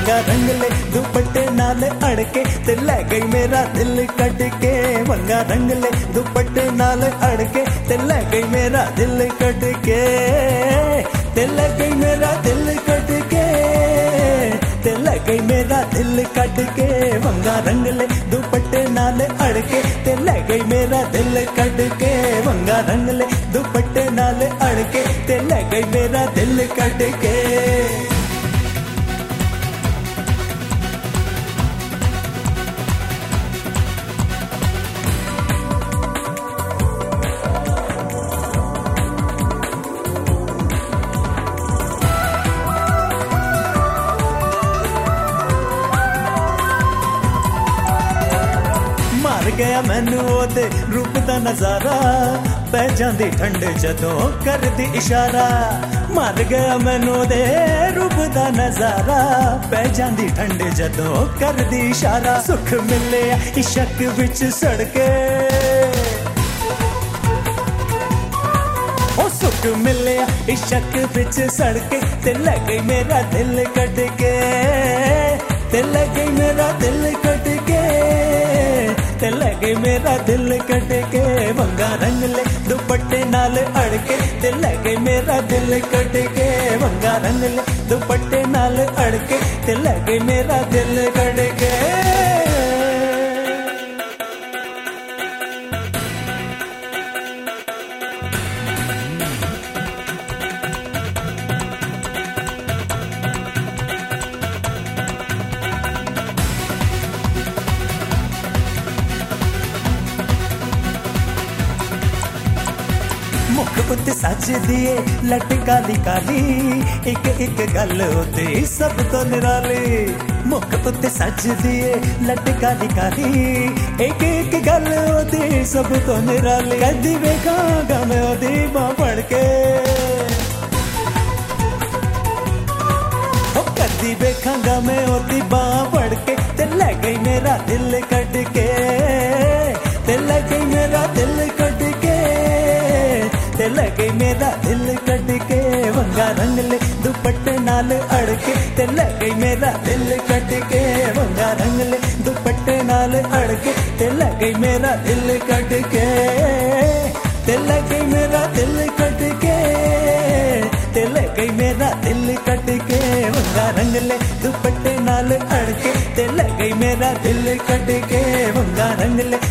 वंगा रंग ले दुपट्टे नाल अड़के ते ले गई मेरा दिल कट के। वंगा रंग ले दुपट्टे नाल अड़के ते ले गई मेरा दिल कट के, ते ले गई मेरा दिल कट के, ते ले गई मेरा दिल कट के। वंगा रंग ले दुपट्टे नाल अड़के ते ले गई मेरा दिल कट के। वंगा रंग ले दुपट्टे नाल अड़के ते ले गई मेरा दिल कट के। मार गया मैनू ओदे रूप दा नजारा, पै जांदी ठंड जदों करदी इशारा। मार गया मैनू ओदे रूप दा नजारा, पै जांदी ठंड जदों करदी इशारा। सुख मिले इश्क विच सड़के, ओ सुख मिले इश्क विच सड़के ते ले गई मेरा दिल कट के, ते ले गई मेरा दिल कट के, ते ले गई मेरा दिल कट के। वंगा रंग ले दुपट्टे नाल अड़के ते ले गई मेरा दिल कट के। वंगा रंग ले दुपट्टे नाल अड़के ते ले गई मेरा दिल कट के। मुख उत्ते सज दिए लट काली काली, एक एक गल होती सब तो निराली। मुख उत्ते सज दिए लट काली काली, एक एक गल होती सब तो निराली। कदी वेखांगा मैं ओदी बांह फड़ के, कदी वेखांगा मैं ओदी बांह फड़ के ते ले गई मेरा दिल कट के, ते ले गई मेरा दिल कट के, ते ले गई मेरा दिल कट के। वंगा रंग ले दुपट्टे नाल अड़के ते ले गई मेरा दिल कट के। वंगा रंग ले दुपट्टे नाल अड़के ते ले गई मेरा दिल कट के, ते ले गई मेरा दिल कट के, ते ले गई मेरा दिल कट के। वंगा रंग ले दुपट्टे नाल अड़के ते ले गई मेरा दिल कट के। वंगा रंग ले